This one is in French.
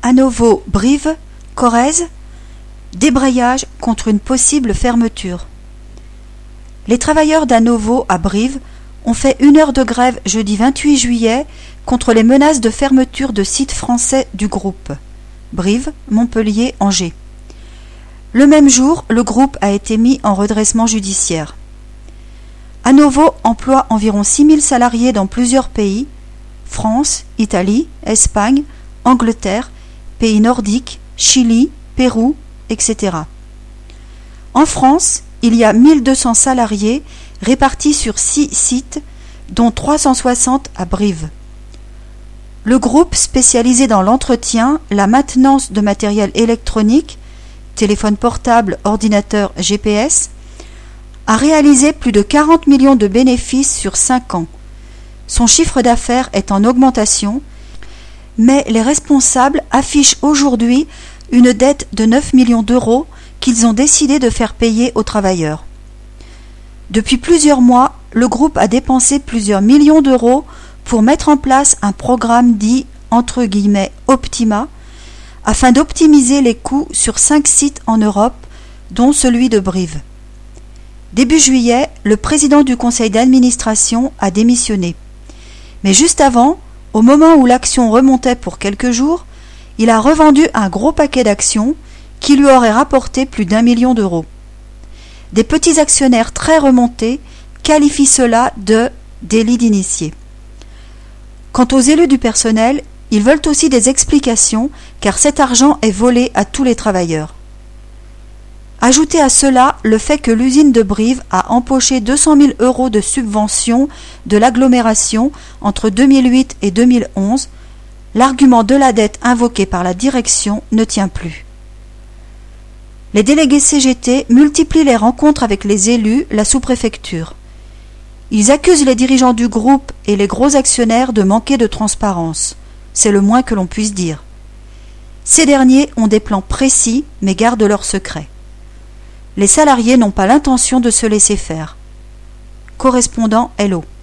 Hanovaux Brive, Corrèze, débrayage contre une possible fermeture. Les travailleurs d'Hanovaux à Brive ont fait 1 heure de grève jeudi 28 juillet contre les menaces de fermeture de sites français du groupe. Brive, Montpellier, Angers. Le même jour, le groupe a été mis en redressement judiciaire. Hanovaux emploie environ 6000 salariés dans plusieurs pays, France, Italie, Espagne, Angleterre, pays nordiques, Chili, Pérou, etc. En France, il y a 1200 salariés répartis sur 6 sites, dont 360 à Brive. Le groupe spécialisé dans l'entretien, la maintenance de matériel électronique, téléphone portable, ordinateur, GPS, a réalisé plus de 40 millions de bénéfices sur 5 ans. Son chiffre d'affaires est en augmentation, mais les responsables affichent aujourd'hui une dette de 9 millions d'euros qu'ils ont décidé de faire payer aux travailleurs. Depuis plusieurs mois, le groupe a dépensé plusieurs millions d'euros pour mettre en place un programme dit entre guillemets Optima, afin d'optimiser les coûts sur 5 sites en Europe, dont celui de Brive. Début juillet, le président du conseil d'administration a démissionné. Mais juste avant, au moment où l'action remontait pour quelques jours, il a revendu un gros paquet d'actions qui lui aurait rapporté plus d'1 million d'euros. Des petits actionnaires très remontés qualifient cela de délit d'initié. Quant aux élus du personnel, ils veulent aussi des explications car cet argent est volé à tous les travailleurs. Ajoutez à cela le fait que l'usine de Brive a empoché 200 000 euros de subventions de l'agglomération entre 2008 et 2011, l'argument de la dette invoqué par la direction ne tient plus. Les délégués CGT multiplient les rencontres avec les élus, la sous-préfecture. Ils accusent les dirigeants du groupe et les gros actionnaires de manquer de transparence. C'est le moins que l'on puisse dire. Ces derniers ont des plans précis mais gardent leurs secrets. Les salariés n'ont pas l'intention de se laisser faire. Correspondant Hello.